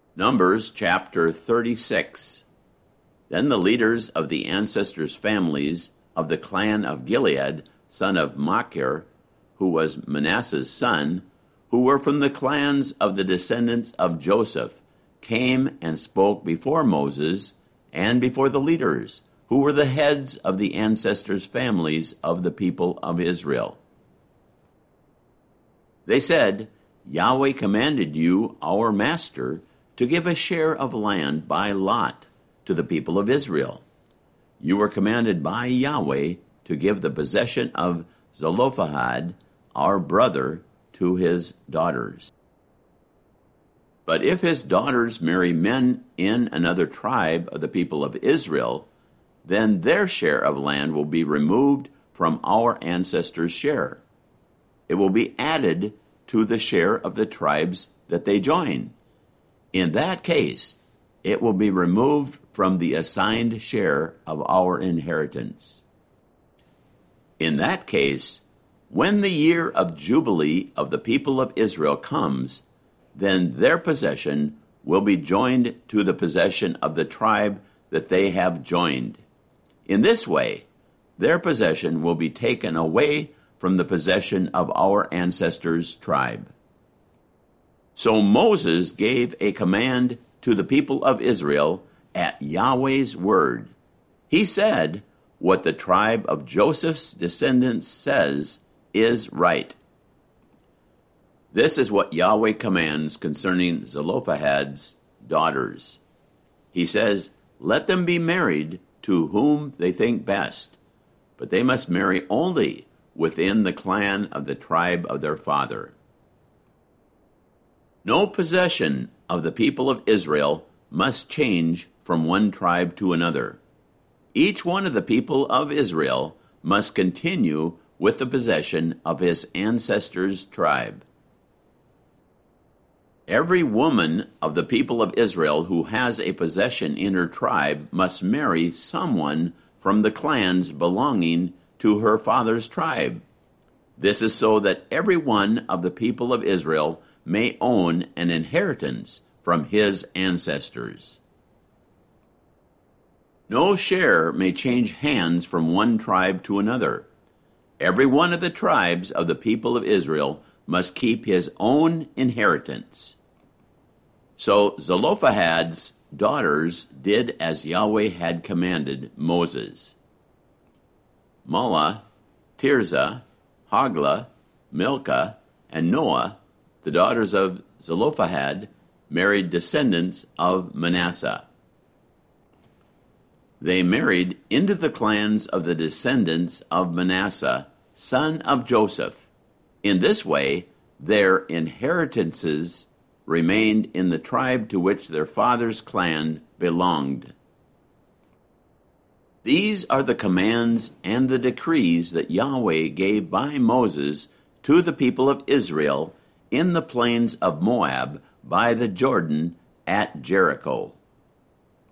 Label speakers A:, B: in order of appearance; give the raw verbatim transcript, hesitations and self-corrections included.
A: Numbers chapter thirty-six. Then the leaders of the ancestors' families of the clan of Gilead, son of Machir, who was Manasseh's son, who were from the clans of the descendants of Joseph, came and spoke before Moses and before the leaders, who were the heads of the ancestors' families of the people of Israel. They said, Yahweh commanded you, our master, to give a share of land by lot to the people of Israel. You were commanded by Yahweh to give the possession of Zelophehad, our brother, to his daughters. But if his daughters marry men in another tribe of the people of Israel, then their share of land will be removed from our ancestors' share. It will be added to the share of the tribes that they join. In that case, it will be removed from the assigned share of our inheritance. In that case, when the year of Jubilee of the people of Israel comes, then their possession will be joined to the possession of the tribe that they have joined. In this way, their possession will be taken away from the possession of our ancestors' tribe. So Moses gave a command to the people of Israel at Yahweh's word. He said, what the tribe of Joseph's descendants says is right. This is what Yahweh commands concerning Zelophehad's daughters. He says, let them be married to whom they think best, but they must marry only within the clan of the tribe of their father. No possession of the people of Israel must change from one tribe to another. Each one of the people of Israel must continue with the possession of his ancestors' tribe. Every woman of the people of Israel who has a possession in her tribe must marry someone from the clans belonging to her father's tribe. This is so that every one of the people of Israel may own an inheritance from his ancestors. No share may change hands from one tribe to another. Every one of the tribes of the people of Israel must keep his own inheritance. So Zelophehad's daughters did as Yahweh had commanded Moses. Mahlah, Tirzah, Hoglah, Milcah, and Noah, the daughters of Zelophehad, married descendants of Manasseh. They married into the clans of the descendants of Manasseh, son of Joseph. In this way, their inheritances remained in the tribe to which their father's clan belonged. These are the commands and the decrees that Yahweh gave by Moses to the people of Israel in the plains of Moab by the Jordan at Jericho.